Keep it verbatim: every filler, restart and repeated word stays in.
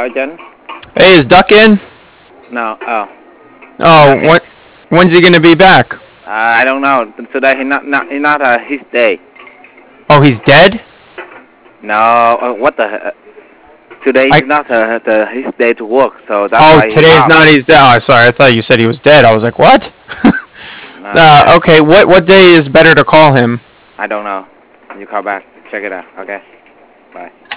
Sergeant. Hey, is Duck in? No. Oh. Oh, Okay. what? When's he gonna be back? Uh, I don't know. Today he not not he not uh, his day. Oh, he's dead? No. Uh, what the? Uh, today I. is not uh, the his day to work, so that's Oh, why he's today's off. not his day. Oh, sorry. I thought you said he was dead. I was like, what? No, uh, yeah. okay. What what day is better to call him? I don't know. You call back. Check it out. Okay. Bye.